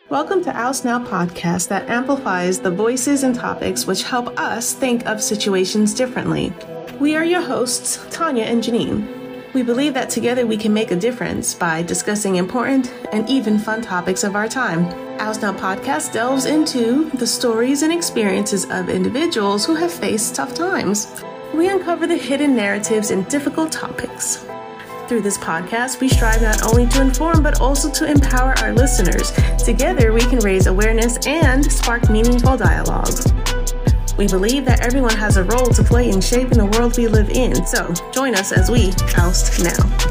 Welcome to Oust Now podcast that amplifies the voices and topics which help us think of situations differently. We are your hosts, Tanya and Janine. We believe that together we can make a difference by discussing important and even fun topics of our time. Oust Now podcast delves into the stories and experiences of individuals who have faced tough times. We uncover the hidden narratives and difficult topics. Through this podcast, we strive not only to inform, but also to empower our listeners. Together, we can raise awareness and spark meaningful dialogue. We believe that everyone has a role to play in shaping the world we live in. So join us as we oust now.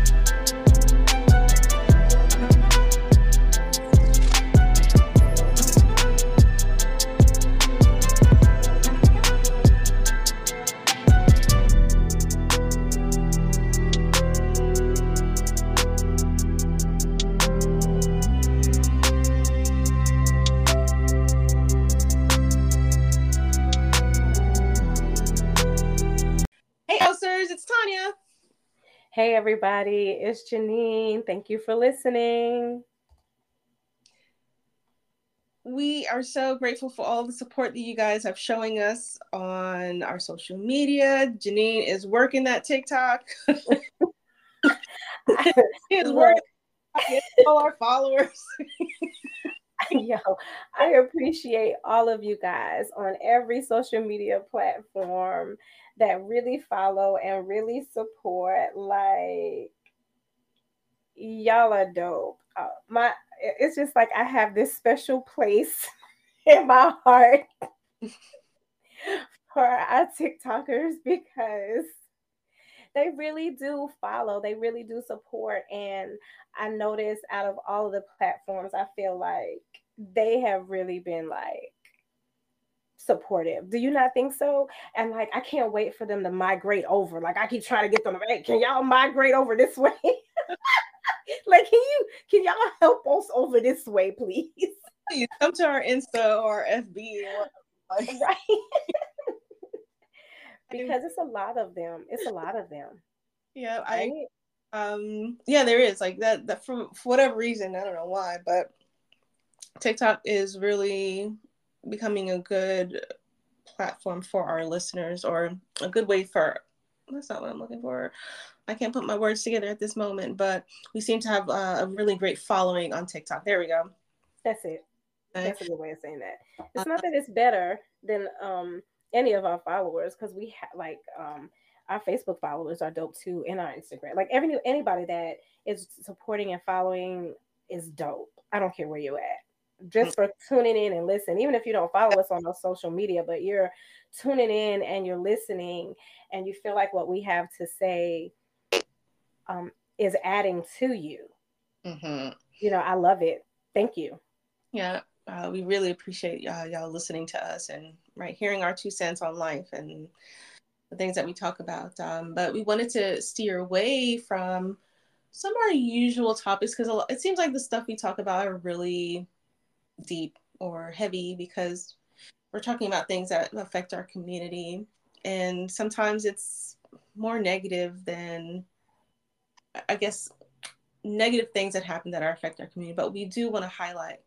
Hey everybody, it's Janine. Thank you for listening. We are so grateful for all the support that you guys have showing us on our social media. Janine is working that TikTok. Is working all our followers. Yo, I appreciate all of you guys on every social media platform that really follow and really support. Like, y'all are dope. It's just like I have this special place in my heart for our TikTokers because they really do follow, they really do support. And I notice out of all of the platforms, I feel like they have really been like supportive. Do you not think so? And like, I can't wait for them to migrate over. Like, I keep trying to get them, hey, can y'all migrate over this way? Like, can y'all help us over this way, please? Please come to our Insta or FB. Right. Because it's a lot of them. Yeah, right? Yeah, there is like that for whatever reason, I don't know why, but TikTok is really becoming a good platform for our listeners, or a good way for, that's not what I'm looking for. I can't put my words together at this moment, but we seem to have a really great following on TikTok. There we go. That's it. Okay. That's a good way of saying that. It's not that it's better than any of our followers, because we have like our Facebook followers are dope too, and our Instagram. Like anybody that is supporting and following is dope. I don't care where you're at. Just for tuning in and listen, even if you don't follow us on those social media, but you're tuning in and you're listening and you feel like what we have to say is adding to you. Mm-hmm. You know, I love it. Thank you. Yeah, we really appreciate y'all listening to us and hearing our 2 cents on life and the things that we talk about. But we wanted to steer away from some of our usual topics because it seems like the stuff we talk about are really deep or heavy because we're talking about things that affect our community, and sometimes it's more negative than, I guess, negative things that happen that affect our community. But we do want to highlight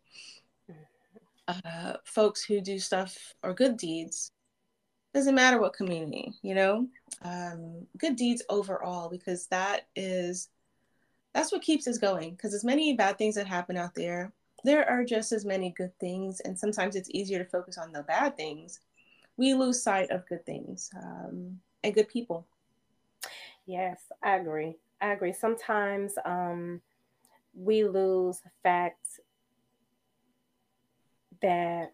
folks who do stuff or good deeds. Doesn't matter what community, you know, good deeds overall, because that's what keeps us going. Because as many bad things that happen out there, there are just as many good things, and sometimes it's easier to focus on the bad things. We lose sight of good things and good people. Yes, I agree. Sometimes we lose the fact that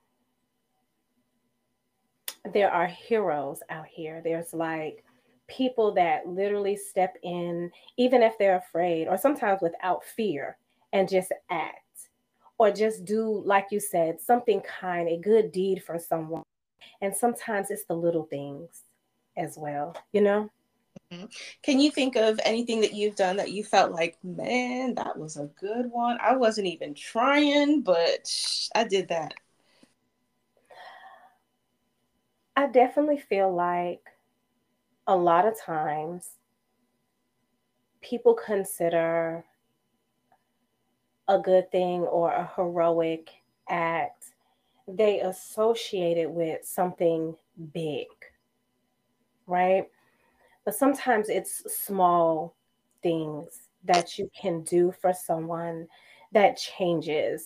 there are heroes out here. There's like people that literally step in, even if they're afraid, or sometimes without fear, and just act. Or just do, like you said, something kind, a good deed for someone. And sometimes it's the little things as well, you know? Mm-hmm. Can you think of anything that you've done that you felt like, man, that was a good one? I wasn't even trying, but I did that. I definitely feel like a lot of times people consider a good thing or a heroic act, they associate it with something big, right? But sometimes it's small things that you can do for someone that changes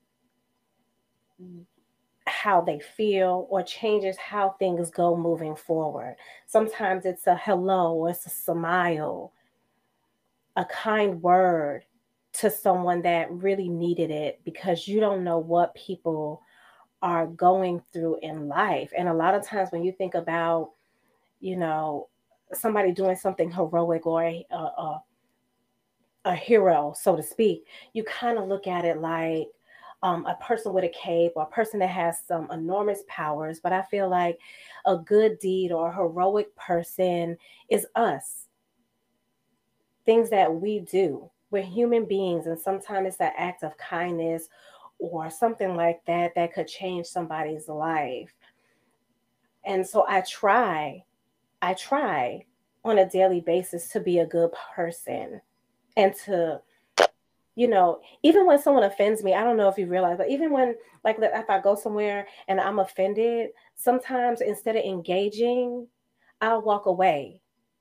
how they feel or changes how things go moving forward. Sometimes it's a hello or it's a smile, a kind word to someone that really needed it, because you don't know what people are going through in life. And a lot of times when you think about, you know, somebody doing something heroic or a hero, so to speak, you kind of look at it like a person with a cape or a person that has some enormous powers. But I feel like a good deed or a heroic person is us, things that we do. We're human beings, and sometimes it's an act of kindness or something like that that could change somebody's life. And so I try on a daily basis to be a good person and to, even when someone offends me, I don't know if you realize, but even when, like, if I go somewhere and I'm offended, sometimes instead of engaging, I'll walk away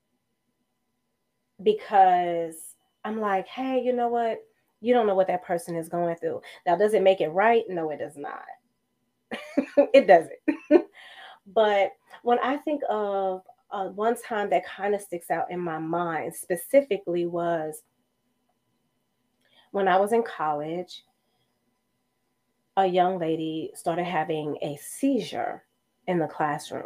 because I'm like, hey, you know what? You don't know what that person is going through. Now, does it make it right? No, it does not. It doesn't. But when I think of one time that kind of sticks out in my mind specifically was when I was in college, a young lady started having a seizure in the classroom.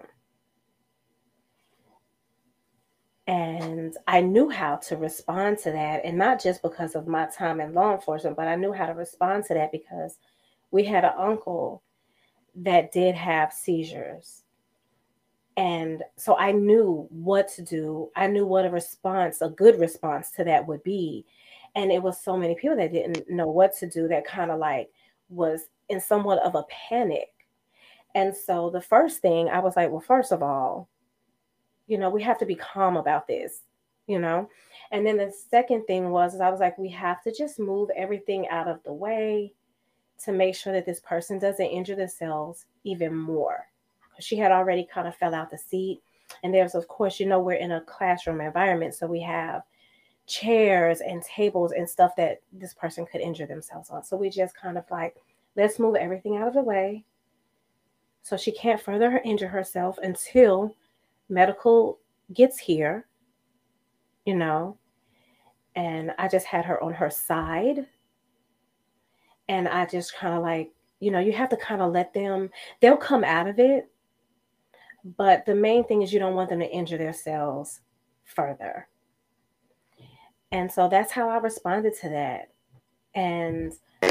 And I knew how to respond to that. And not just because of my time in law enforcement, but I knew how to respond to that because we had an uncle that did have seizures. And so I knew what to do. I knew what a good response to that would be. And it was so many people that didn't know what to do, that kind of like was in somewhat of a panic. And so the first thing I was like, well, first of all, we have to be calm about this, you know? And then the second thing was, is I was like, we have to just move everything out of the way to make sure that this person doesn't injure themselves even more. She had already kind of fell out the seat. And there's, of course, we're in a classroom environment. So we have chairs and tables and stuff that this person could injure themselves on. So we just kind of like, let's move everything out of the way so she can't further injure herself until medical gets here, you know. And I just had her on her side. And I just kind of like, you have to kind of let them, they'll come out of it. But the main thing is you don't want them to injure themselves further. And so that's how I responded to that. And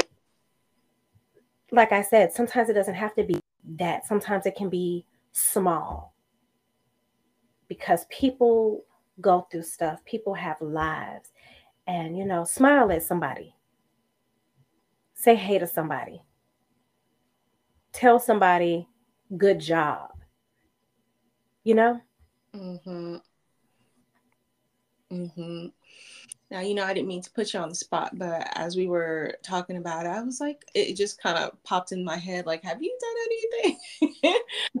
like I said, sometimes it doesn't have to be that. Sometimes it can be small because people go through stuff, people have lives. And, smile at somebody, say hey to somebody, tell somebody good job, you know? Mm-hmm. Mm-hmm. Now, I didn't mean to put you on the spot, but as we were talking about it, I was like, it just kind of popped in my head, like, have you done anything?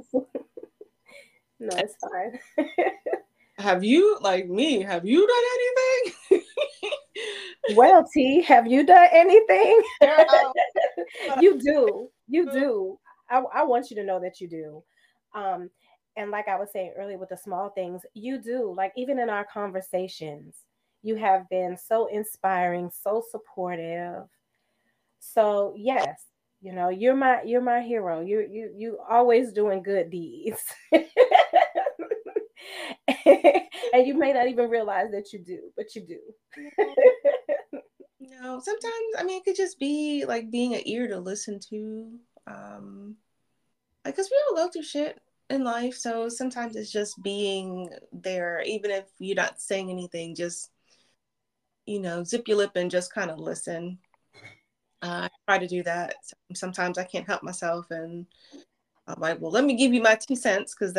No, it's fine. Have you, like me, have you done anything? Well, T, have you done anything? You do. You do. I want you to know that you do. Um, and like I was saying earlier with the small things, you do. Like even in our conversations, you have been so inspiring, so supportive. So yes, you're my hero. You always doing good deeds. And you may not even realize that you do, but you do. No, sometimes, I mean, it could just be like being an ear to listen to. Like, because we all go through shit in life. So sometimes it's just being there, even if you're not saying anything, just, zip your lip and just kind of listen. I try to do that. Sometimes I can't help myself. And I'm like, well, let me give you my 2 cents because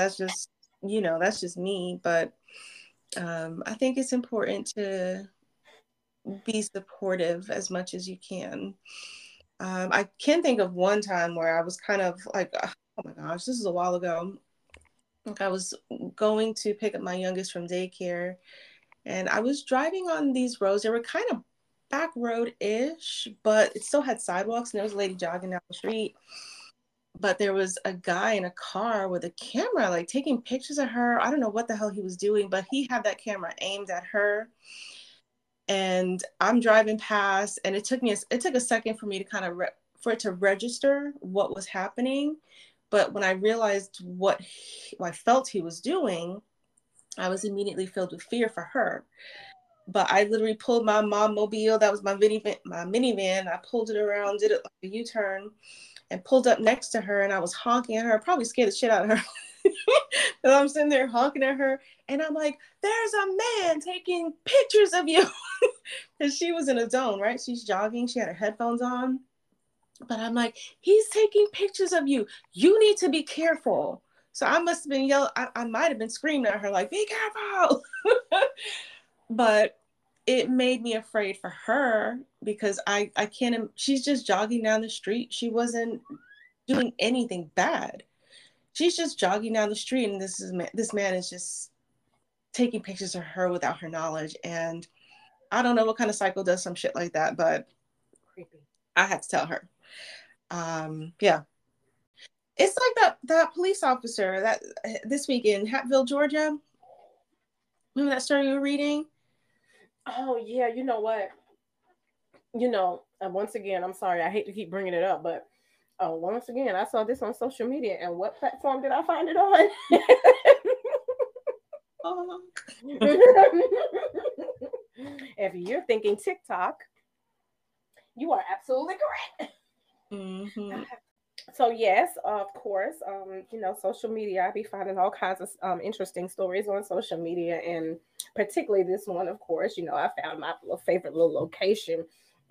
that's just me. But I think it's important to be supportive as much as you can. I can think of one time where I was kind of like, oh my gosh, this is a while ago. Like I was going to pick up my youngest from daycare, and I was driving on these roads. They were kind of back road-ish, but it still had sidewalks, and there was a lady jogging down the street. But there was a guy in a car with a camera, like taking pictures of her. I don't know what the hell he was doing, but he had that camera aimed at her. And I'm driving past, and it took a second for me to kind of for it to register what was happening. But when I realized what I felt he was doing, I was immediately filled with fear for her. But I literally pulled my mom mobile, that was my minivan. I pulled it around, did it like a U-turn, and pulled up next to her, and I was honking at her. I probably scared the shit out of her. And I'm sitting there honking at her, and I'm like, there's a man taking pictures of you. Because she was in a zone, right? She's jogging, she had her headphones on. But I'm like, he's taking pictures of you. You need to be careful. So I must have been yelling. I might have been screaming at her, like, be careful. But it made me afraid for her, because I can't, she's just jogging down the street. She wasn't doing anything bad. She's just jogging down the street, and this man is just taking pictures of her without her knowledge. And I don't know what kind of psycho does some shit like that, but creepy. I had to tell her. Yeah. It's like that police officer that this week in Hatfield, Georgia. Remember that story you were reading? Oh yeah, you know what? Once again, I'm sorry, I hate to keep bringing it up, but once again, I saw this on social media, and what platform did I find it on? If you're thinking TikTok, you are absolutely correct. Mm-hmm. So yes, of course, social media, I be finding all kinds of interesting stories on social media, and particularly this one, of course, I found my favorite little location.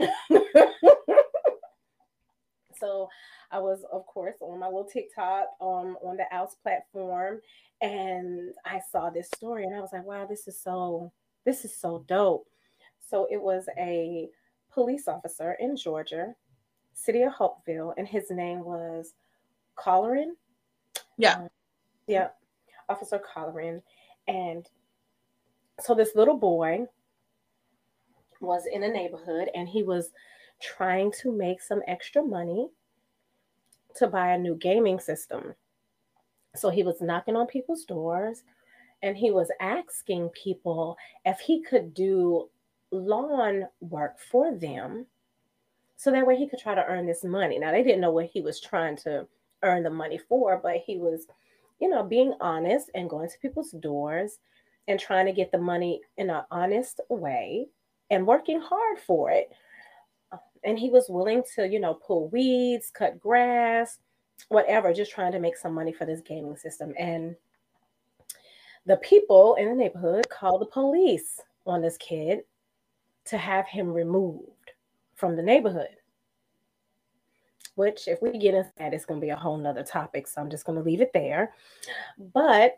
So I was, of course, on my little TikTok on the Ouse platform, and I saw this story, and I was like, wow, this is so dope. So it was a police officer in Georgia, city of Hopeville, and his name was Colleran. Yeah. Yeah, Officer Colleran. And so this little boy was in a neighborhood, and he was trying to make some extra money to buy a new gaming system. So he was knocking on people's doors, and he was asking people if he could do lawn work for them, so that way he could try to earn this money. Now, they didn't know what he was trying to earn the money for, but he was, being honest and going to people's doors and trying to get the money in an honest way and working hard for it. And he was willing to, pull weeds, cut grass, whatever, just trying to make some money for this gaming system. And the people in the neighborhood called the police on this kid to have him removed from the neighborhood. Which, if we get into that, it's going to be a whole nother topic. So I'm just going to leave it there. But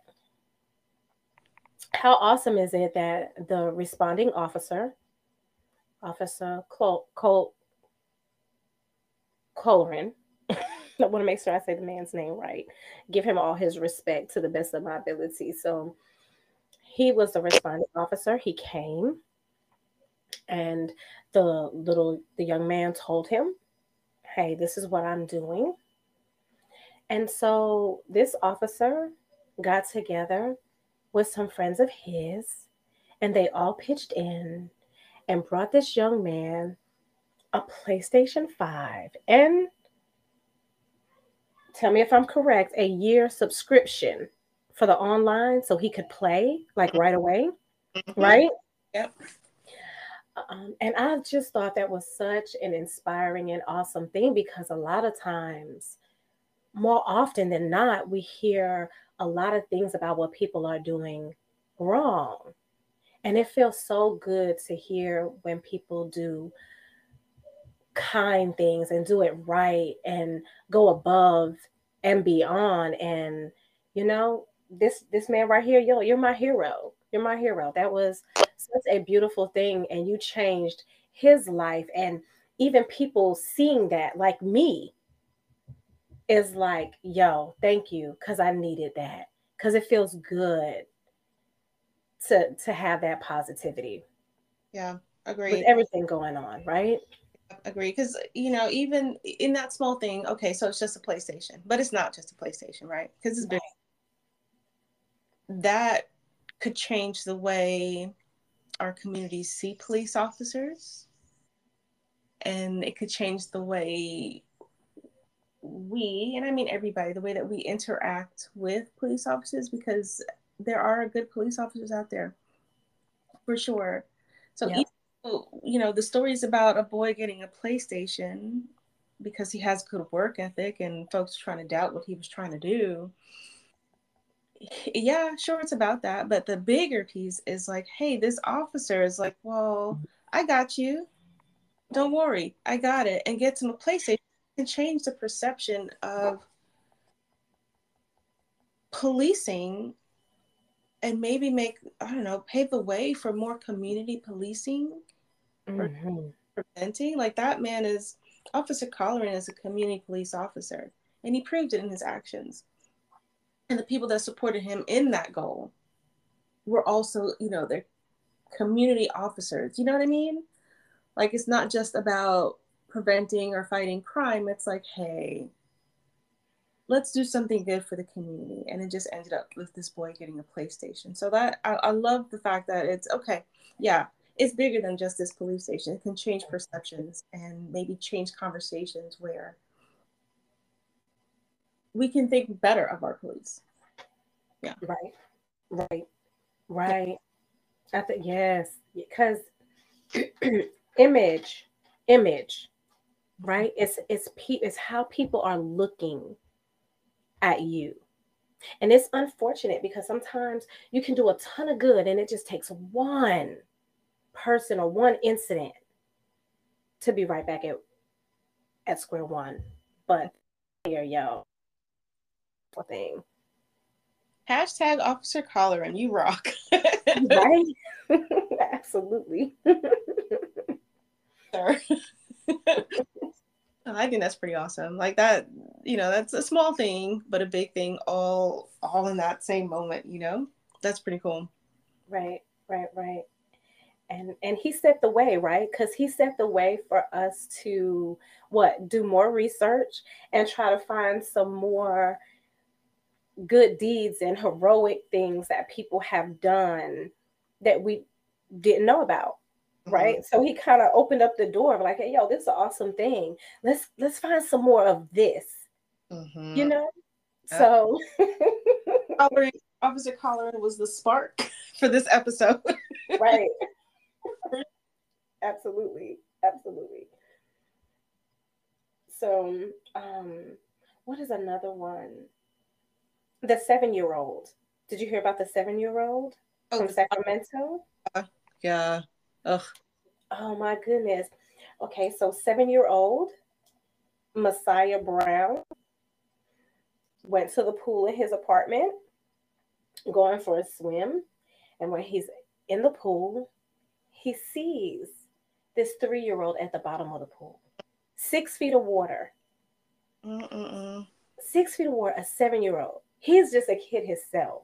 how awesome is it that the responding officer, Officer Colleran, I want to make sure I say the man's name right, give him all his respect to the best of my ability. So he was the responding officer. He came, and the young man told him, hey, this is what I'm doing. And so this officer got together with some friends of his, and they all pitched in and brought this young man a PlayStation 5 and, tell me if I'm correct, a year subscription for the online so he could play like right away. Mm-hmm. Right? Yep. And I just thought that was such an inspiring and awesome thing, because a lot of times, more often than not, we hear a lot of things about what people are doing wrong. And it feels so good to hear when people do kind things and do it right and go above and beyond. And, this man right here, you're my hero. You're my hero. That was such a beautiful thing. And you changed his life. And even people seeing that, like me, is like, yo, thank you, because I needed that. Because it feels good to have that positivity. Yeah, With agreed. everything going on, right? Agree, because even in that small thing, okay, so it's just a PlayStation, but it's not just a PlayStation, right? Because it's big. That could change the way our communities see police officers, and it could change the way we, and I mean everybody, the way that we interact with police officers, because there are good police officers out there, for sure. So Yep. even the stories about a boy getting a PlayStation because he has good work ethic and folks trying to doubt what he was trying to do. Yeah, sure, it's about that, but the bigger piece is like, hey, this officer is like, well, I got you. Don't worry, I got it, and gets him a PlayStation and change the perception of policing and maybe make, I don't know, pave the way for more community policing or Mm-hmm. preventing. Like, that man is, Officer Colleran is a community police officer, and he proved it in his actions. And the people that supported him in that goal were also, they're community officers. You know what I mean? Like, it's not just about preventing or fighting crime. It's like, hey, let's do something good for the community. And it just ended up with this boy getting a PlayStation. So that I love the fact that it's okay. Yeah, it's bigger than just this police station. It can change perceptions and maybe change conversations where we can think better of our police. Yeah. Right. Right. Right. I think yes, because image, image, right? It's how people are looking at you. And it's unfortunate because sometimes you can do a ton of good and it just takes one person or one incident to be right back at square one. But here, yo, thing. Hashtag Officer Colleran, you rock. Right? Absolutely. Sir. I think that's pretty awesome. Like that, that's a small thing, but a big thing all in that same moment. That's pretty cool. Right, right, right. And he set the way, right? Because he set the way for us to do more research and try to find some more good deeds and heroic things that people have done that we didn't know about. Right. Mm-hmm. So he kind of opened up the door of like, hey, yo, this is an awesome thing. Let's find some more of this, you Mm-hmm. know? Yep. So Officer Colleran was the spark for this episode. right. Absolutely. Absolutely. So what is another one? The 7-year-old. Did you hear about the 7-year-old Oh, from Sacramento? yeah. Ugh. Oh my goodness. Okay, so 7-year-old Messiah Brown went to the pool in his apartment, going for a swim. And when he's in the pool, he sees this 3-year-old at the bottom of the pool. 6 feet of water. Mm-mm-mm. 6 feet of water, a 7-year-old. He's just a kid himself.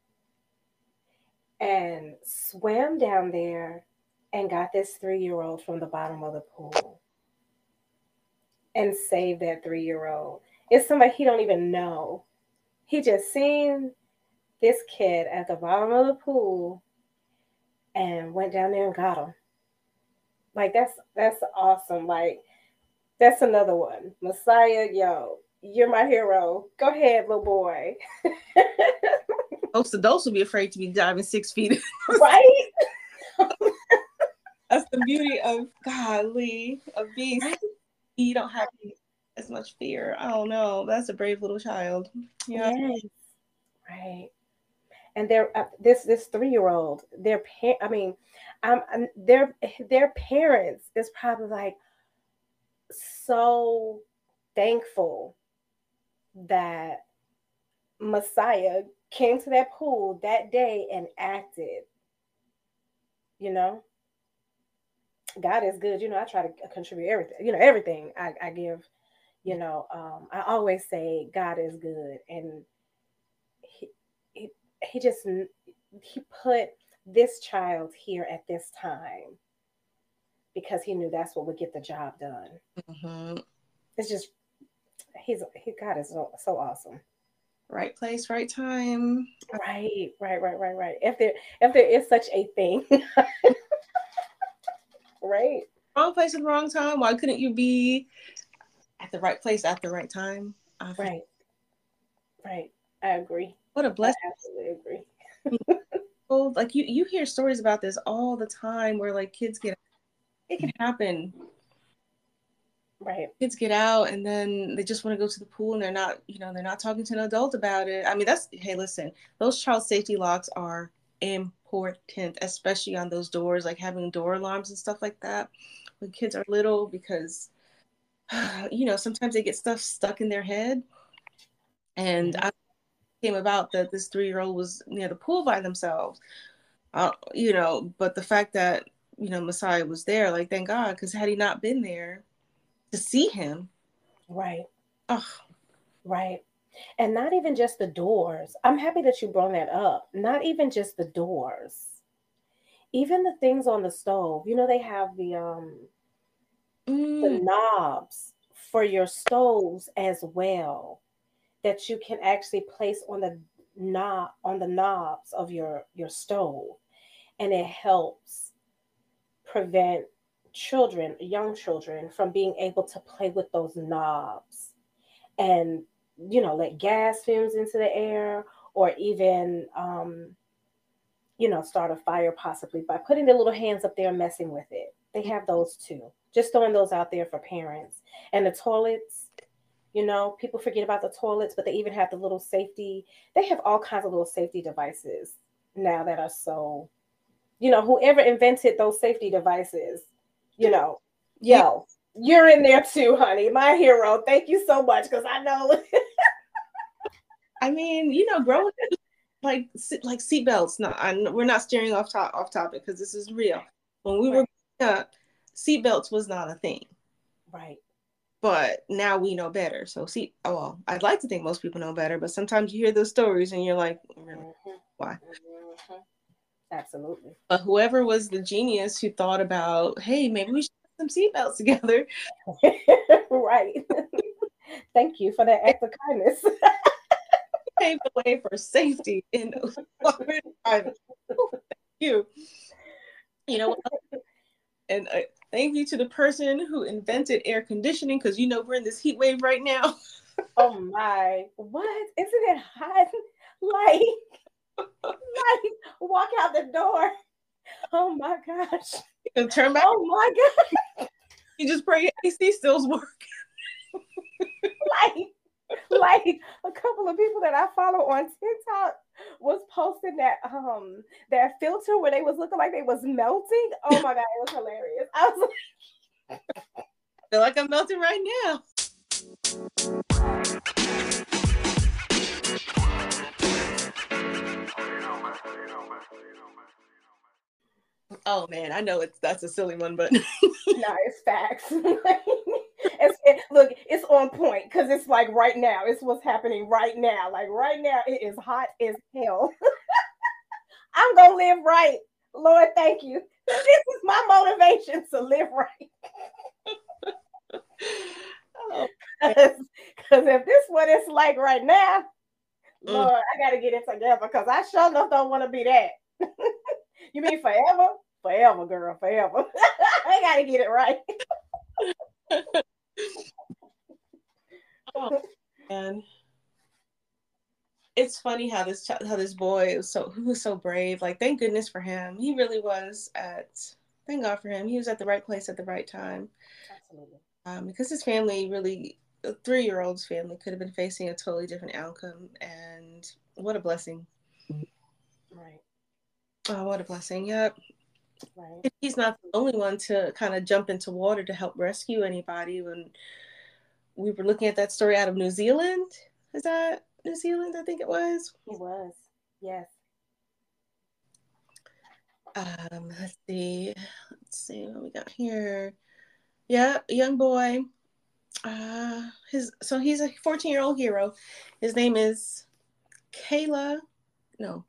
And swam down there and got this 3-year-old from the bottom of the pool and saved that 3-year-old. It's somebody he don't even know. He just seen this kid at the bottom of the pool and went down there and got him. Like that's awesome. Like that's another one. Messiah, yo, you're my hero. Go ahead, little boy. Most adults would be afraid to be diving 6 feet. Right? That's the beauty of golly, a beast. Right? You don't have as much fear. I don't know. That's a brave little child. Yeah. Yes. Right. And they're this 3-year-old. I mean, their parents is probably like so thankful that Messiah came to that pool that day and acted you know, God is good. I try to contribute everything, everything I give, I always say God is good. And he, he, he just, he put this child here at this time because he knew that's what would get the job done. Mm-hmm. It's just, God is so awesome. Right place, right time. Right. If there is such a thing. Right. Wrong place at the wrong time. Why couldn't you be at the right place at the right time? Right. Right. I agree. What a blessing. I absolutely agree. Well, like you hear stories about this all the time where like it can happen. Right. Kids get out and then they just want to go to the pool and they're not talking to an adult about it. I mean, hey, listen, those child safety locks are important, especially on those doors, like having door alarms and stuff like that when kids are little, because sometimes they get stuff stuck in their head. And I came about that this 3-year-old was near the pool by themselves, but the fact that, Messiah was there, like, thank God, because had he not been there to see him. Right. Oh. Right. And not even just the doors. I'm happy that you brought that up. Not even just the doors. Even the things on the stove. They have the knobs for your stoves as well that you can actually place on the knobs of your stove, and it helps prevent young children from being able to play with those knobs and let gas fumes into the air, or even start a fire possibly by putting their little hands up there and messing with it. They have those too. Just throwing those out there for parents. And the toilets, people forget about the toilets, but they even have the little safety. They have all kinds of little safety devices now that are so, whoever invented those safety devices, yo, you're in there too, honey. My hero. Thank you so much, because I know. I mean, growing like seatbelts. No, we're not steering off topic because this is real. When we were growing up, seatbelts was not a thing. Right. But now we know better. So I'd like to think most people know better, but sometimes you hear those stories and you're like, really? Why? Mm-hmm. Absolutely. But whoever was the genius who thought about, hey, maybe we should put some seatbelts together. Right. Thank you for that act of kindness. Paved the way for safety in driving. Thank you. And thank you to the person who invented air conditioning, because we're in this heat wave right now. Oh my! What? Isn't it hot? Like walk out the door. Oh my gosh! And turn back. Oh my god! You just pray your AC still's working. like a couple of people that I follow on TikTok was posting that filter where they was looking like they was melting. Oh my god, it was hilarious. I was like, I feel like I'm melting right now. Oh man, I know that's a silly one, but no, it's facts. Look, it's on point because it's like right now. It's what's happening right now. Like right now, it is hot as hell. I'm gonna live right. Lord, thank you. This is my motivation to live right. Because if this is what it's like right now, Lord, I gotta get it together because I sure enough don't want to be that. You mean forever? Forever, girl, forever. I gotta get it right. Oh, man. It's funny how this boy who was so brave. Like, thank goodness for him. He really was thank God for him. He was at the right place at the right time. Absolutely. Because his family really, a 3-year-old's family could have been facing a totally different outcome, and what a blessing. Right. Oh, what a blessing. Yep. Right. He's not the only one to kind of jump into water to help rescue anybody. When we were looking at that story out of New Zealand, is that New Zealand? I think it was. It was. Yes. Let's see. Let's see what we got here. Yeah, young boy. He's a 14-year-old hero. His name is Kayla. No,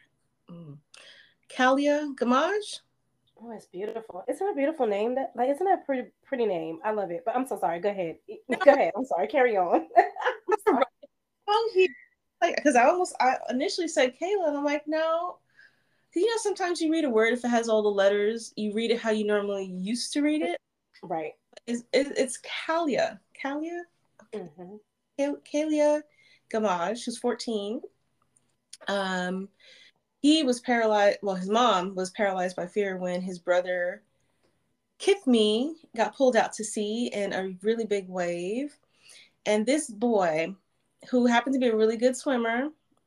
Kalia Gamage. Oh, it's beautiful. Isn't it a beautiful name? That like, isn't that a pretty name? I love it. But I'm so sorry. Go ahead. Go ahead. I'm sorry. Carry on. I'm sorry. Oh, he like because I initially said Kayla, and I'm like, no. Because sometimes you read a word if it has all the letters, you read it how you normally used to read it. Right. It's Kalia. Kalia? Mm-hmm. Kalia Gamage, who's 14. Um, he was paralyzed. Well, his mom was paralyzed by fear when his brother Kithme got pulled out to sea in a really big wave. And this boy, who happened to be a really good swimmer,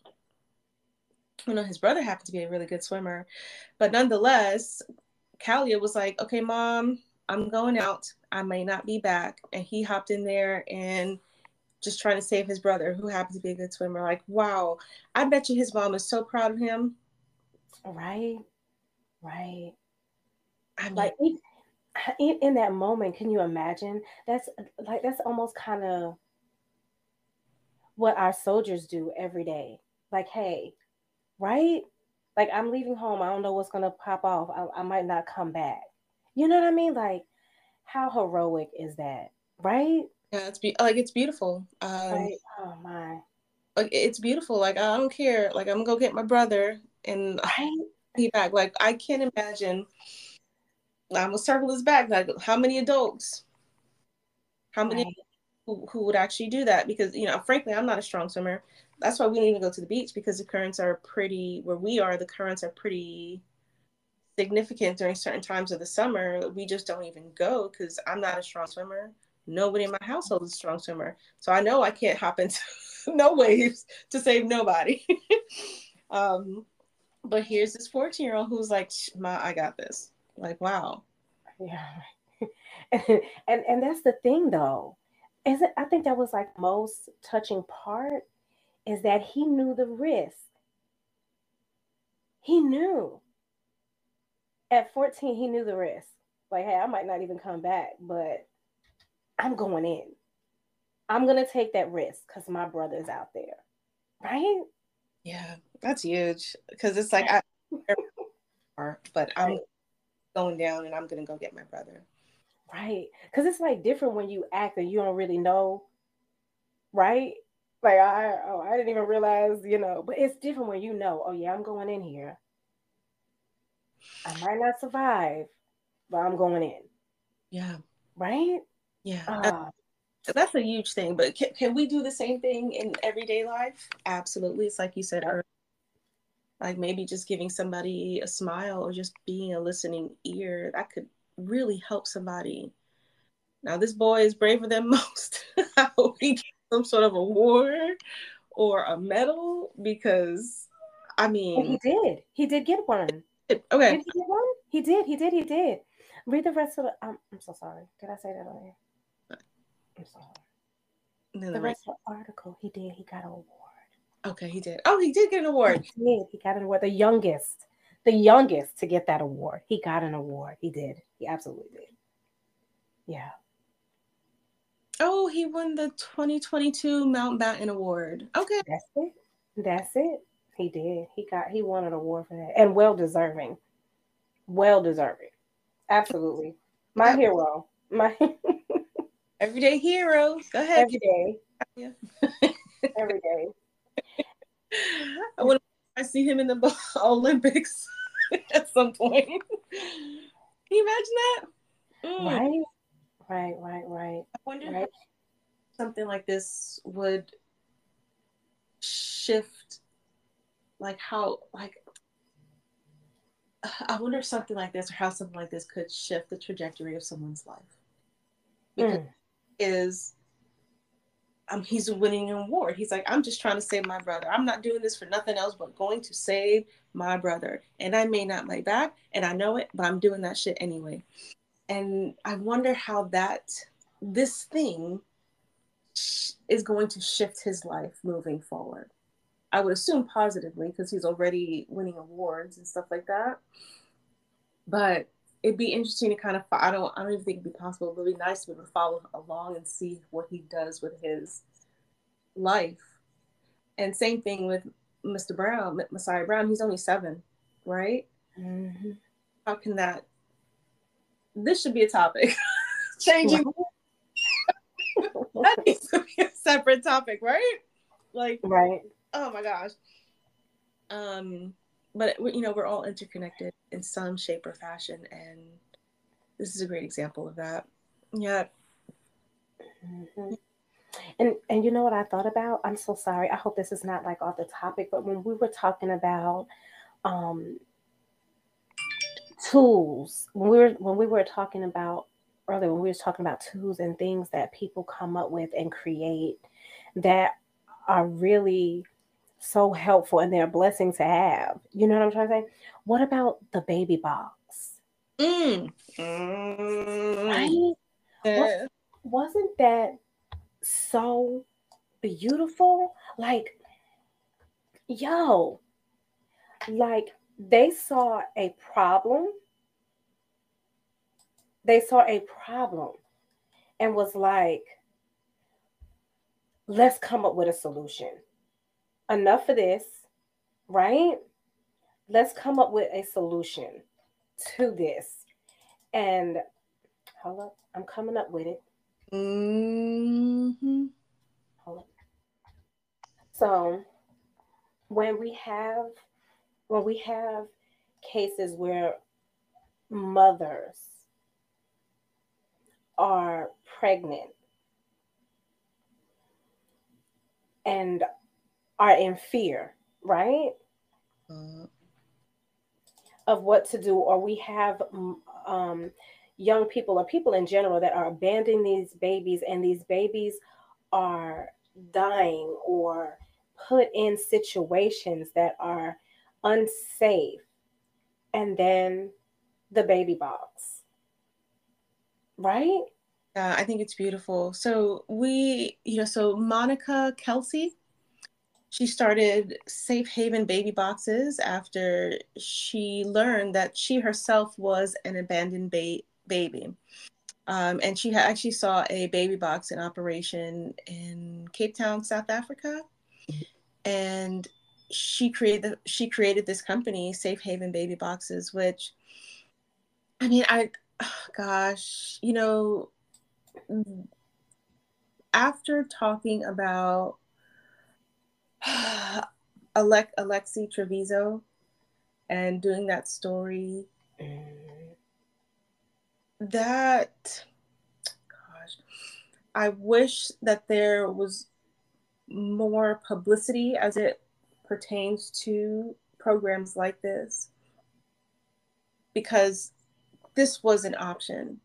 his brother happened to be a really good swimmer, but nonetheless, Kalia was like, okay, mom, I'm going out. I may not be back. And he hopped in there and just trying to save his brother, who happened to be a good swimmer. Like, wow, I bet you his mom is so proud of him. Right. Right. I mean, Like in that moment, can you imagine? That's almost kind of what our soldiers do every day. Like, hey, right? Like, I'm leaving home. I don't know what's gonna pop off. I might not come back. You know what I mean? Like, how heroic is that? Right? yeah, it's beautiful. Right. Oh my. Like it's beautiful. Like I don't care. Like I'm gonna go get my brother and Right. be back. Like I can't imagine. I'm gonna circle this back. Like how many adults? How many Right. who would actually do that? Because frankly, I'm not a strong swimmer. That's why we don't even go to the beach because the currents are pretty. Where we are, the currents are pretty significant during certain times of the summer. We just don't even go because I'm not a strong swimmer. Nobody in my household is a strong swimmer, so I know I can't hop into no waves to save nobody. um, but here's this 14-year-old who's like, "Ma, I got this." Like, wow. Yeah. And that's the thing though. Is it I think that was like most touching part is that he knew the risk. He knew. At 14, he knew the risk. Like, hey, I might not even come back, but I'm going in. I'm gonna take that risk because my brother's out there. Right? Yeah, that's huge because it's like I, but I'm Right. going down and I'm gonna go get my brother. Right. Because it's like different when you act and you don't really know, right? Like I didn't even realize, but it's different when you know, oh yeah, I'm going in here. I might not survive, but I'm going in. Yeah, Right? yeah. Uh, That's a huge thing. But can we do the same thing in everyday life? Absolutely. It's like you said yep. earlier, like maybe just giving somebody a smile or just being a listening ear that could really help somebody. Now, this boy is braver than most. I hope he gets some sort of award or a medal because, I And mean, he did. He did get one. okay. Did he get one? He did. He did. He did. Read the rest of the. I'm so sorry. Did I say that earlier? I'm sorry. And then The the right. rest of the article, he did. He got an award. Okay, he did. Oh, he did get an award. He did. He got an award. The youngest to get that award. He got an award. He did. He absolutely did. Yeah. Oh, he won the 2022 Mountbatten Award. Okay. That's it. That's it. He did. He won an award for that. And well deserving. Well deserving. Absolutely. My Yep. hero. My Everyday hero. Go ahead. every day. Yeah. Every day. I want to see him in the Olympics at some point. Can you imagine that? Mm. Right? Right, right, right. I wonder how Right. something like this would shift, like how, like, I wonder if something like this or how something like this could shift the trajectory of someone's life. Because Mm. is he's winning an award. He's like, I'm just trying to save my brother. I'm not doing this for nothing else but going to save my brother. And I may not lay back, and I know it, but I'm doing that shit anyway. And I wonder how this thing is going to shift his life moving forward. I would assume positively because he's already winning awards and stuff like that. But it'd be interesting to kind of, I don't even think it'd be possible, but it'd be nice to be able to follow along and see what he does with his life. And same thing with Mr. Brown, Messiah Brown. He's only 7, right? Mm-hmm. How can that? This should be a topic. Changing. That needs to be a separate topic, right? Like, right. Oh my gosh. But we're all interconnected in some shape or fashion, and this is a great example of that. Yeah. Mm-hmm. And you know what I thought about? I'm so sorry. I hope this is not like off the topic, but when we were talking about um tools, when we were talking about earlier, when we were talking about tools and things that people come up with and create that are really so helpful and they're a blessing to have. You know what I'm trying to say? What about the baby box? Mm. Right? What Yeah. wasn't that so beautiful? Like, yo, like they saw a problem. They saw a problem and was like, let's come up with a solution. Enough of this, right? Let's come up with a solution to this. And hold up, I'm coming up with it. Mm-hmm. Hold up. So when we have when we have cases where mothers are pregnant and are in fear, right? Of what to do, or we have um, young people or people in general that are abandoning these babies, and these babies are dying or put in situations that are unsafe, and then the baby box, right? I think it's beautiful. So so Monica Kelsey, she started Safe Haven Baby Boxes after she learned that she herself was an abandoned baby. And she actually saw a baby box in operation in Cape Town, South Africa. And she created this company, Safe Haven Baby Boxes, which, I mean, gosh, after talking about Alexi Treviso and doing that story, that, gosh, I wish that there was more publicity as it pertains to programs like this, because this was an option,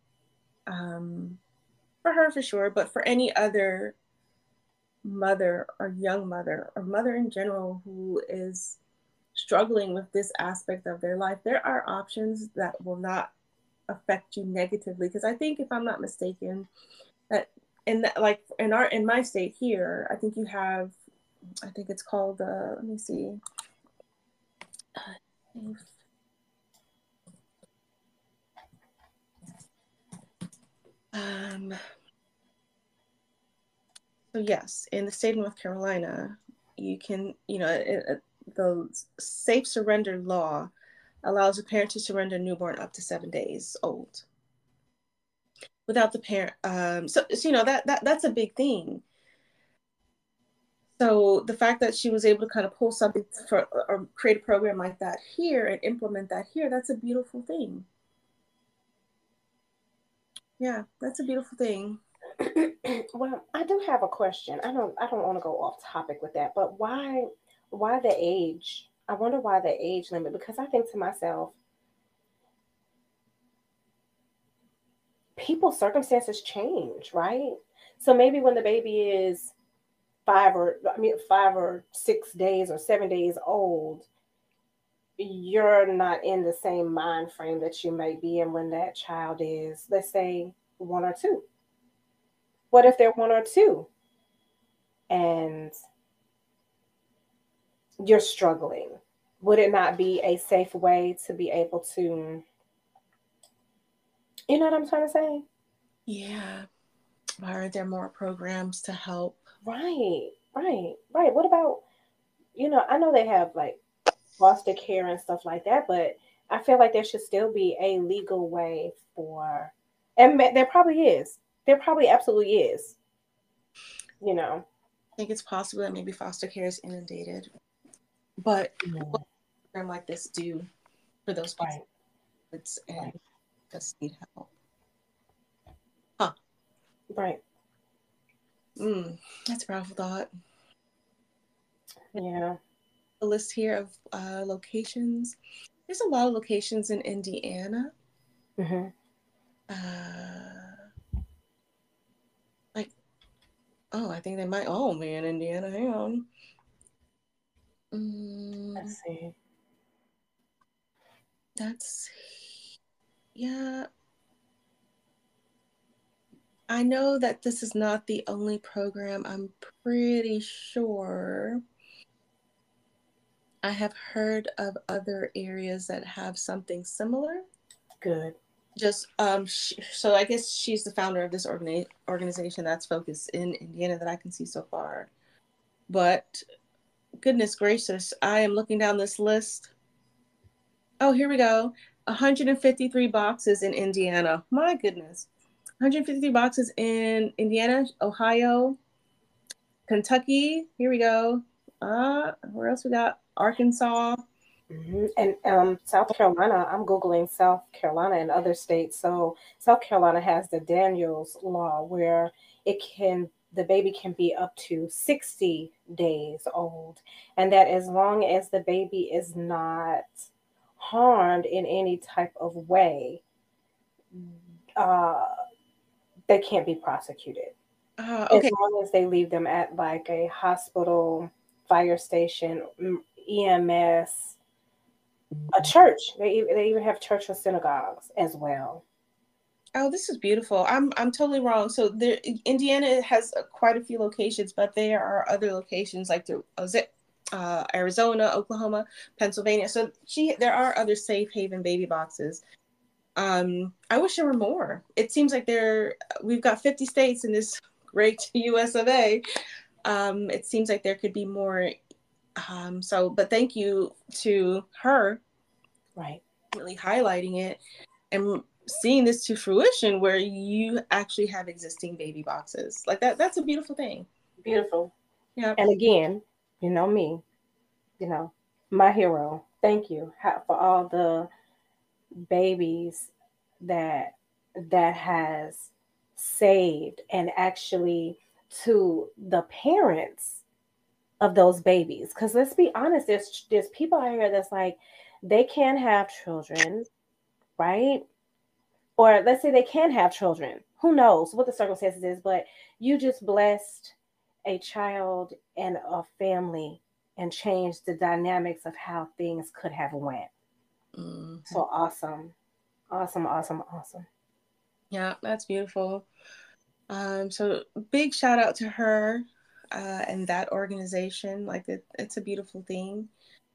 for her for sure, but for any other mother or young mother or mother in general who is struggling with this aspect of their life, there are options that will not affect you negatively. Because I think, if I'm not mistaken, that like in my state here, I think you have, I think it's called, let me see, um, so yes, in the state of North Carolina, you can, the safe surrender law allows a parent to surrender a newborn up to 7 days old without the parent. So that's a big thing. So the fact that she was able to kind of pull something for, or create a program like that here and implement that here, that's a beautiful thing. Yeah, that's a beautiful thing. Well, I do have a question. I don't want to go off topic with that, but why the age? I wonder why the age limit, because I think to myself, people's circumstances change, right? So maybe when the baby is 5 or 6 days or 7 days old, you're not in the same mind frame that you might be in when that child is, let's say, 1 or 2. What if they're 1 or 2 and you're struggling? Would it not be a safe way to be able to You know what I'm trying to say? Yeah. Are there more programs to help? Right, right, right. What about, I know they have like foster care and stuff like that, but I feel like there should still be a legal way for, and there probably is. There probably absolutely is, you know. I think it's possible that maybe foster care is inundated, but what Yeah. a program like this do for those Right, people and right, just need help? Huh. right. That's a powerful thought. Yeah. A list here of locations. There's a lot of locations in Indiana. Hmm. Uh, like, oh, I think they might all be in Indiana. Hang on. Let's Mm, see. that's, yeah. I know that this is not the only program. I'm pretty sure I have heard of other areas that have something similar. Good. Just so I guess she's the founder of this organization that's focused in Indiana that I can see so far. But goodness gracious, I am looking down this list. Oh, here we go. 153 boxes in Indiana. My goodness. 153 boxes in Indiana, Ohio, Kentucky. Here we go. Where else we got? Arkansas. And South Carolina, I'm Googling South Carolina and other states. So South Carolina has the Daniels law where the baby can be up to 60 days old. And that as long as the baby is not harmed in any type of way, uh, they can't be prosecuted. As Okay. long as they leave them at like a hospital, fire station, EMS, a church. They even have church or synagogues as well. Oh, this is beautiful. I'm totally wrong. So there, Indiana has quite a few locations, but there are other locations like Arizona, Oklahoma, Pennsylvania. So there are other safe haven baby boxes. I wish there were more. It seems like we've got 50 states in this great US of A. It seems like there could be more. But thank you to her, Right. really highlighting it and seeing this to fruition where you actually have existing baby boxes. Like that's a beautiful thing. Beautiful. Yeah. And again, you know me, you know, my hero. Thank you for all the babies that has saved, and actually to the parents of those babies. Because let's be honest, there's people out here that's like they can't have children, right? Or let's say they can have children. Who knows what the circumstances is, but you just blessed a child and a family and changed the dynamics of how things could have went. Mm-hmm. So awesome. Awesome, awesome, awesome. Yeah, that's beautiful. So big shout out to her and that organization. Like it's a beautiful thing.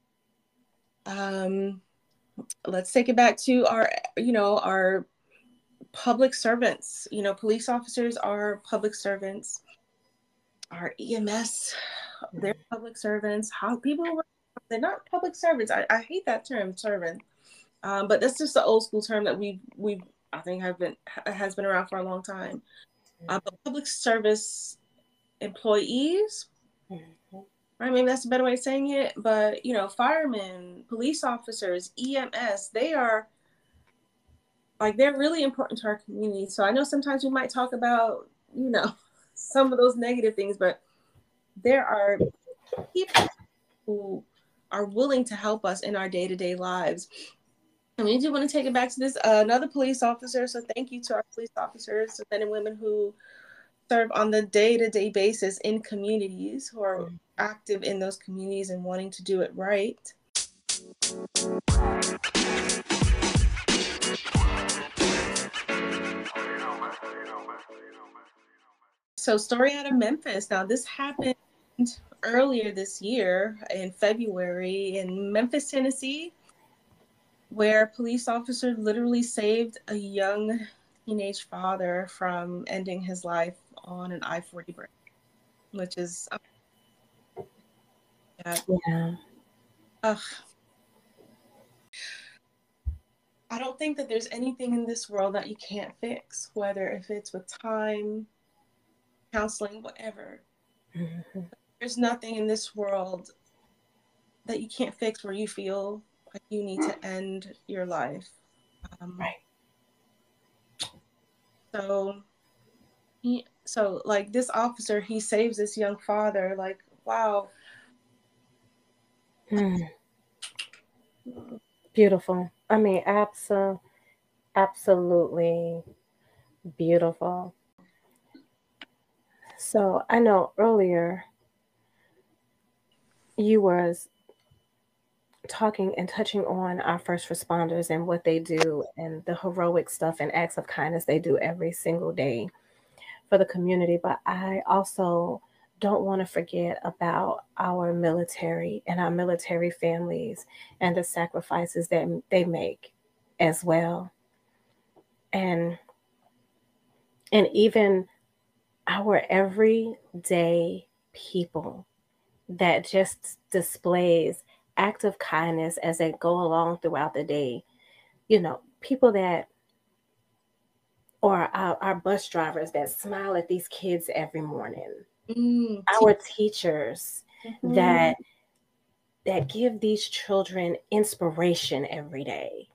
Um, let's take it back to our public servants. Police officers are public servants. Our EMS, they're public servants. How people who they're not public servants. I hate that term, servant. But that's just the old school term that we I think has been around for a long time. But public service employees, Mm-hmm. right? Maybe that's a better way of saying it. But firemen, police officers, EMS, they're really important to our community. So I know sometimes we might talk about some of those negative things, but there are people who are willing to help us in our day-to-day lives. And we do want to take it back to this another police officer. So thank you to our police officers, men and women who serve on the day-to-day basis in communities, who are active in those communities and wanting to do it right. So story out of Memphis. Now this happened earlier this year in February in Memphis, Tennessee, where a police officer literally saved a young teenage father from ending his life on an I-40 bridge, which is Yeah. ugh. I don't think that there's anything in this world that you can't fix, whether if it's with time, counseling, whatever. Mm-hmm. There's nothing in this world that you can't fix where you feel like you need to end your life. Right. So like this officer, he saves this young father. Like, wow. Beautiful. I mean, absolutely beautiful. So I know earlier you was talking and touching on our first responders and what they do and the heroic stuff and acts of kindness they do every single day for the community. But I also don't want to forget about our military and our military families and the sacrifices that they make as well. And even our everyday people that just displays act of kindness as they go along throughout the day. You know, people that, or our bus drivers that smile at these kids every morning, our teachers that give these children inspiration every day.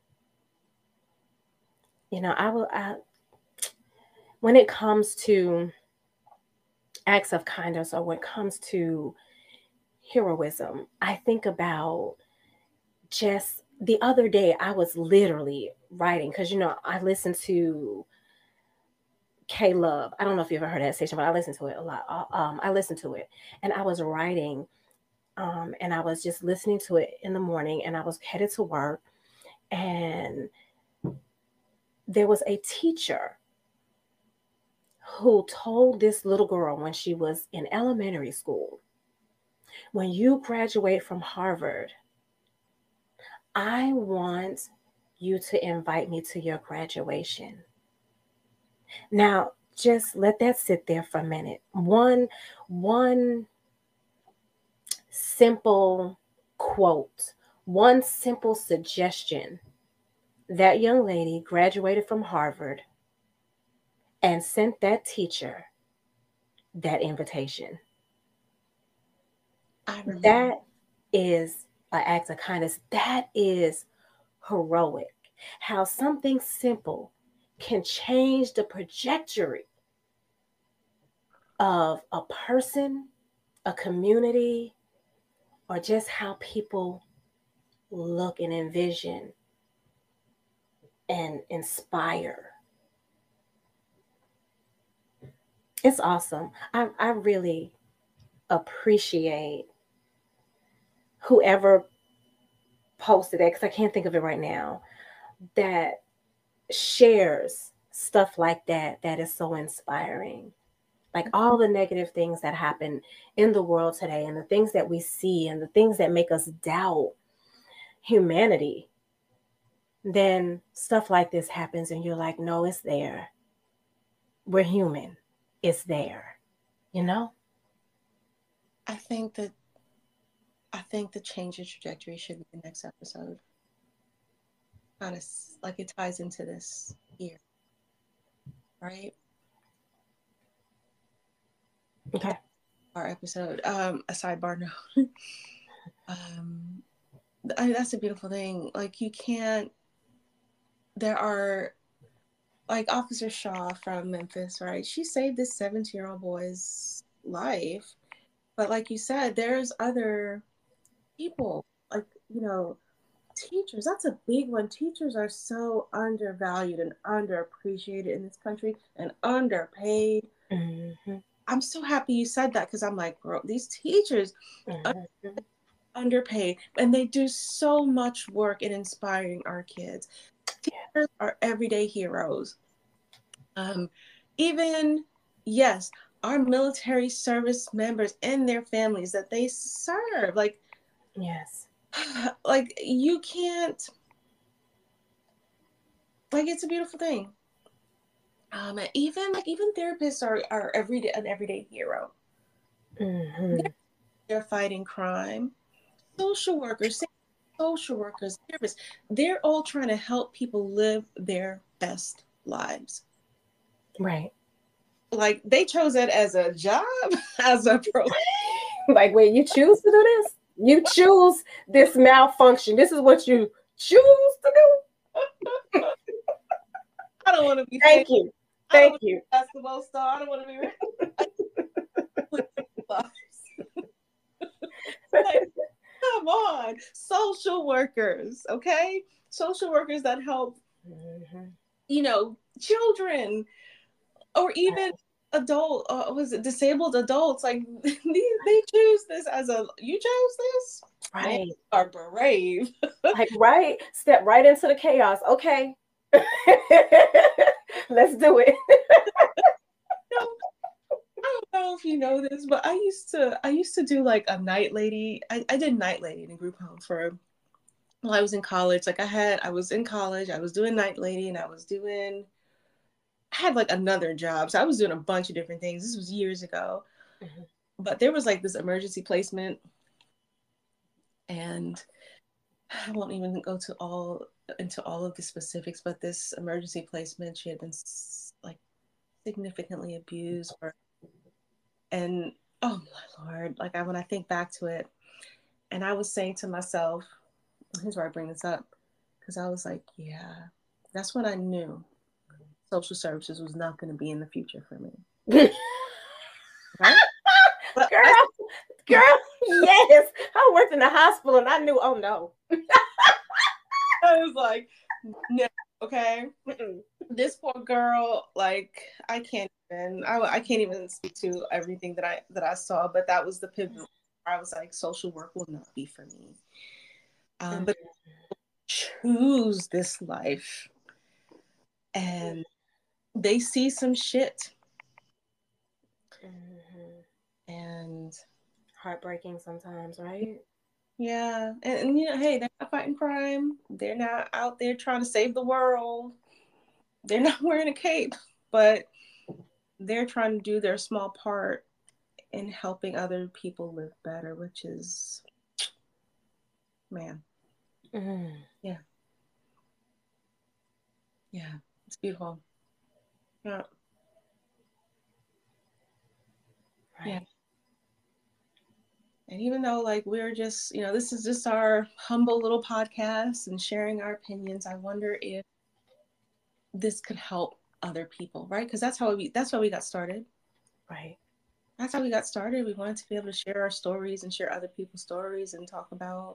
You know, when it comes to acts of kindness or when it comes to heroism, I think about just the other day, I was literally writing because, you know, I listen to K Love. I don't know if you've ever heard that station, but I listen to it a lot. I listen to it, and I was writing, and I was just listening to it in the morning, and I was headed to work, and there was a teacher who told this little girl when she was in elementary school, when you graduate from Harvard, I want you to invite me to your graduation. Now, just let that sit there for a minute. One simple quote, one simple suggestion. That young lady graduated from Harvard and sent that teacher that invitation. That is an act of kindness. That is heroic. How something simple can change the trajectory of a person, a community, or just how people look and envision and inspire. It's awesome. I really appreciate whoever posted it, because I can't think of it right now, that shares stuff like that that is so inspiring. Like all the negative things that happen in the world today and the things that we see and the things that make us doubt humanity, then stuff like this happens and you're like, no, it's there. We're human. It's there. You know? I think the change of trajectory should be the next episode. Kind of like it ties into this year, right? Okay. Our episode, a sidebar note. That's a beautiful thing. Like you can't. There are, like Officer Shaw from Memphis, right? She saved this 17-year-old boy's life, but like you said, there's other people, like teachers. That's a big one. Teachers are so undervalued and underappreciated in this country and underpaid. Mm-hmm. I'm so happy you said that because I'm like, bro, these teachers are underpaid and they do so much work in inspiring our kids. Teachers are everyday heroes. Even, yes, our military service members and their families that they serve, like, yes, like you can't, like, it's a beautiful thing. And even therapists are an everyday hero. Mm-hmm. They're fighting crime. Social workers, therapists, they're all trying to help people live their best lives. Right. Like they chose it as a job, as a pro. Like, wait, you choose to do this? You choose this malfunction. This is what you choose to do. I don't want to be. Thank you. I don't Thank want to you. be a basketball star. I don't want to be rich. Like, come on, social workers, okay? Social workers that help, children, or even was it disabled adults? Like they choose this you chose this, man. Right. You are brave. Like, right. Step right into the chaos. Okay. Let's do it. I don't know if you know this, but I used to do like a night lady. I did night lady in a group home while I was in college. Like I was in college, I was doing night lady, and I had like another job. So I was doing a bunch of different things. This was years ago. Mm-hmm. But there was like this emergency placement, and I won't even go into all of the specifics, but this emergency placement, she had been like significantly abused, and oh my Lord, like when I think back to it, and I was saying to myself, here's where I bring this up, because I was like, yeah, that's when I knew social services was not going to be in the future for me. Right? But girl, yes. I worked in the hospital and I knew, oh no. I was like, no, okay. This poor girl, like I can't even speak to everything that I saw, but that was the pivot. I was like, social work will not be for me. But choose this life, and they see some shit, and heartbreaking sometimes, right? Yeah, and hey, they're not fighting crime. They're not out there trying to save the world. They're not wearing a cape, but they're trying to do their small part in helping other people live better, which is, man, yeah, it's beautiful. Yeah, right. Yeah. And even though like we're just, this is just our humble little podcast and sharing our opinions, I wonder if this could help other people, right? Because that's how we got started. Right. That's how we got started. We wanted to be able to share our stories and share other people's stories and talk about,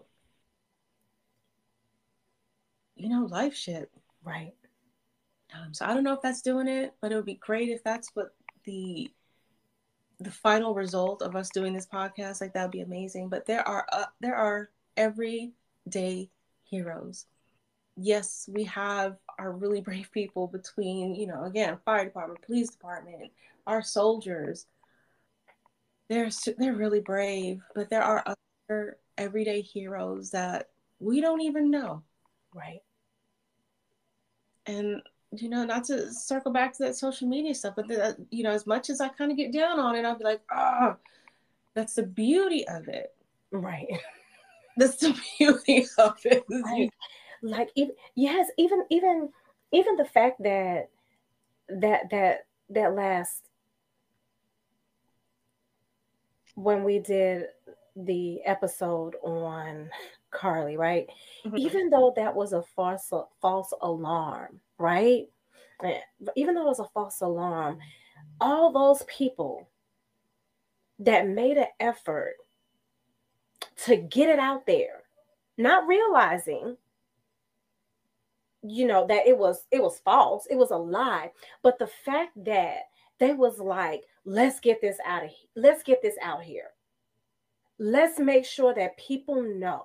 life shit. Right. So I don't know if that's doing it, but it would be great if that's what the final result of us doing this podcast, like that would be amazing. But there are everyday heroes. Yes, we have our really brave people between, again, fire department, police department, our soldiers. They're really brave, but there are other everyday heroes that we don't even know. Right. And not to circle back to that social media stuff, but as much as I kind of get down on it, I'll be like, that's the beauty of it. Right. That's the beauty of it. Right. Like even the fact that last, when we did the episode on Carly, right? Mm-hmm. Even though that was a false alarm, right? Even though it was a false alarm, all those people that made an effort to get it out there, not realizing, that it was false, it was a lie, but the fact that they was like, let's get this out here. Let's make sure that people know.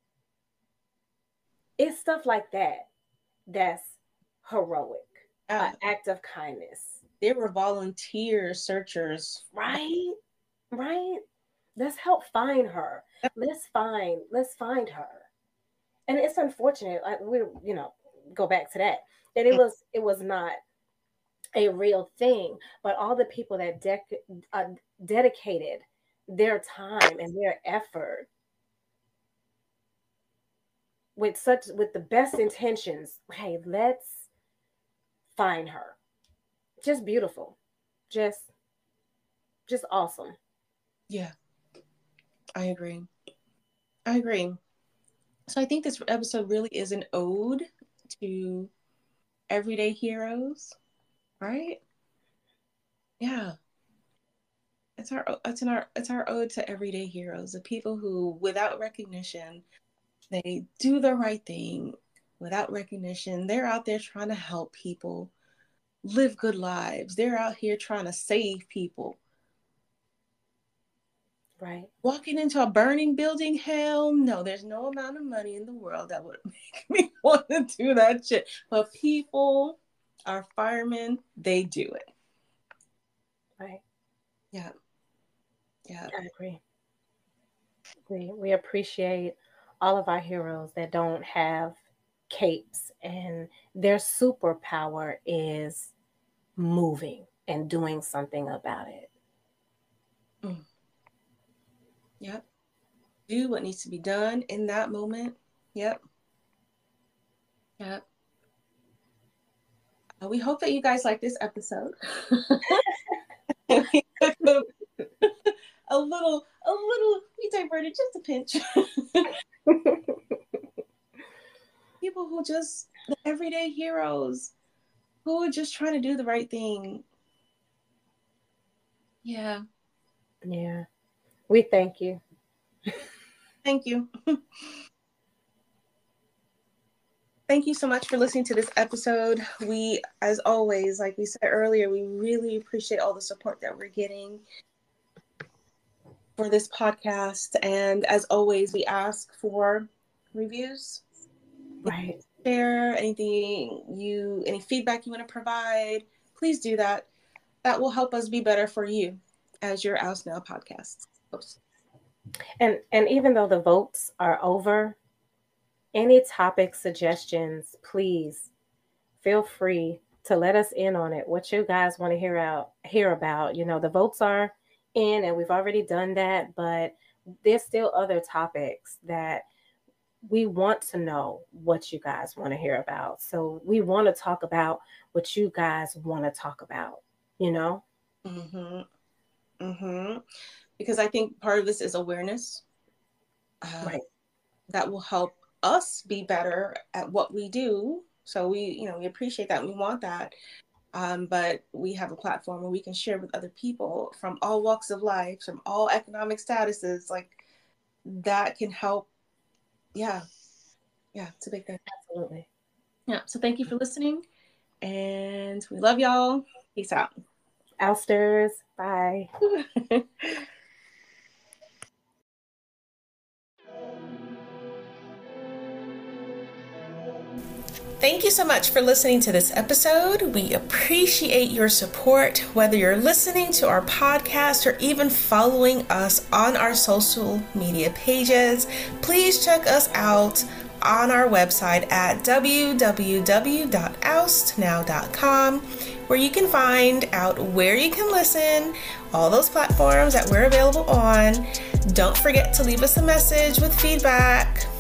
It's stuff like that that's heroic. An act of kindness. They were volunteer searchers. Right. Let's help find her. Let's find her. And it's unfortunate, like we go back to that it was not a real thing. But all the people that dedicated their time and their effort with the best intentions, hey, let's find her. Just beautiful. Just awesome. Yeah. I agree. So I think this episode really is an ode to everyday heroes, right? Yeah. It's our ode to everyday heroes, the people who, without recognition, they do the right thing. Without recognition, they're out there trying to help people live good lives. They're out here trying to save people. Right. Walking into a burning building, hell no. There's no amount of money in the world that would make me want to do that shit. But people, our firemen, they do it. Right. Yeah. I agree. We appreciate all of our heroes that don't have capes, and their superpower is moving and doing something about it. Yep. Do what needs to be done in that moment. Yep. We hope that you guys like this episode. a little, we diverted just a pinch. People who just, the everyday heroes, who are just trying to do the right thing. Yeah. We thank you. Thank you. Thank you so much for listening to this episode. We, as always, like we said earlier, we really appreciate all the support that we're getting for this podcast. And as always, we ask for reviews. Right. Share any feedback you want to provide, please do that. That will help us be better for you as your Oust Now podcast host. And even though the votes are over, any topic suggestions, please feel free to let us in on it. What you guys want to hear about. You know, the votes are in and we've already done that, but there's still other topics that we want to know what you guys want to hear about. So we want to talk about what you guys want to talk about, you know? Because I think part of this is awareness. Right. That will help us be better at what we do. So we appreciate that. We want that. But we have a platform where we can share with other people from all walks of life, from all economic statuses, like that can help. Yeah, it's a big thing. Absolutely. Yeah, so thank you for listening, and we love y'all. Peace out. Ousters, bye. Thank you so much for listening to this episode. We appreciate your support, whether you're listening to our podcast or even following us on our social media pages. Please check us out on our website at www.oustnow.com, where you can find out where you can listen, all those platforms that we're available on. Don't forget to leave us a message with feedback.